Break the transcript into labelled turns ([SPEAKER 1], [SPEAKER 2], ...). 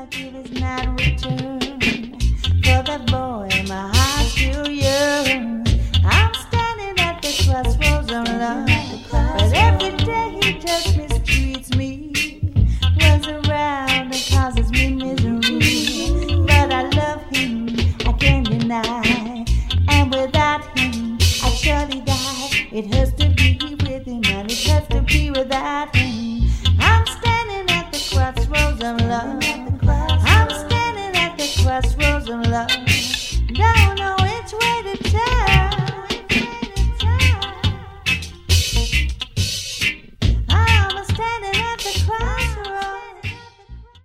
[SPEAKER 1] give is not returned. For the boy, my heart's still young. I'm standing at the crossroads of love, but every day he just mistreats me. Runs around and causes me misery. But I love him, I can't deny. And without him, I'd surely die. It hurts to be with him, and it hurts to be without him. I'm standing at the crossroads of love. I'm standing at the crossroads of love. Don't know